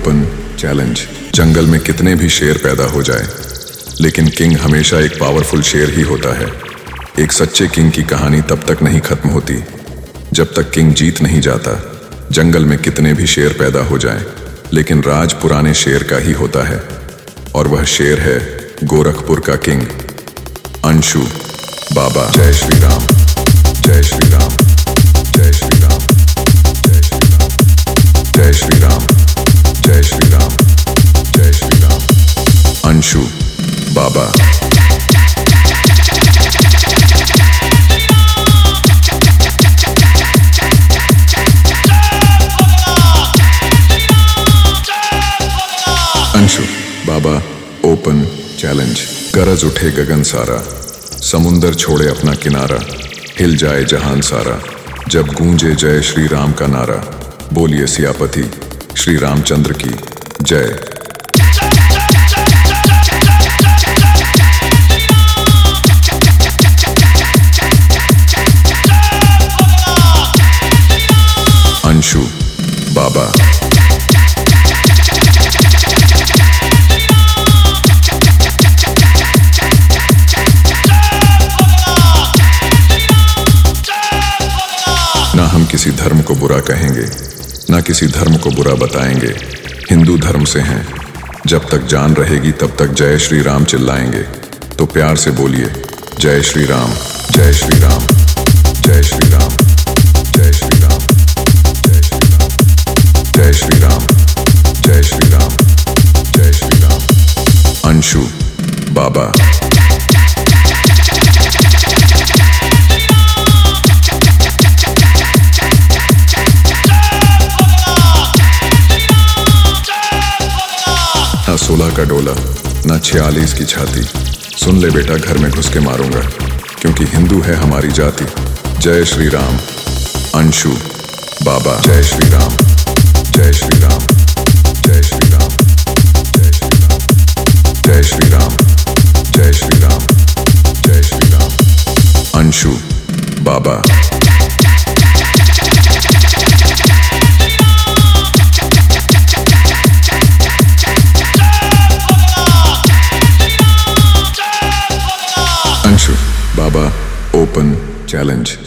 Open challenge. जंगल में कितने भी शेर पैदा हो जाए, लेकिन किंग हमेशा एक पावरफुल शेर ही होता है। एक सच्चे किंग की कहानी तब तक नहीं खत्म होती जब तक किंग जीत नहीं जाता। जंगल में कितने भी शेर पैदा हो जाएं, लेकिन राज पुराने शेर का ही होता है, और वह शेर है गोरखपुर का किंग अंशु बाबा। जय श्री राम, जय श्री राम, जय श्री राम, जय श्री राम, जय श्री राम, जय श्री राम, जय श्री राम। अंशु बाबा। Anshu Baba open challenge. गरज उठे गगन सारा, समुंदर छोड़े अपना किनारा, हिल जाए जहान सारा जब गूंजे जय श्री राम का नारा। बोलिए सियापति श्री रामचंद्र की जय। अंशु बाबा। ना हम किसी धर्म को बुरा कहेंगे, ना किसी धर्म को बुरा बताएंगे। हिंदू धर्म से हैं, जब तक जान रहेगी तब तक जय श्री राम चिल्लाएंगे। तो प्यार से बोलिए जय श्री राम, जय श्री राम, जय श्री राम, जय श्री राम, जय श्री राम, जय श्री राम, जय श्री राम, जय श्री राम। अंशु बाबा। ना 16 का डोला, ना 46 की छाती, सुन ले बेटा घर में घुस के मारूंगा, क्योंकि हिंदू है हमारी जाति। जय श्री राम अंशु बाबा। जय श्री राम, जय श्री राम, जय श्री राम, जय श्री राम, जय श्री राम, जय श्री राम, जय श्री राम। अंशु बाबा। Anshu Baba open challenge.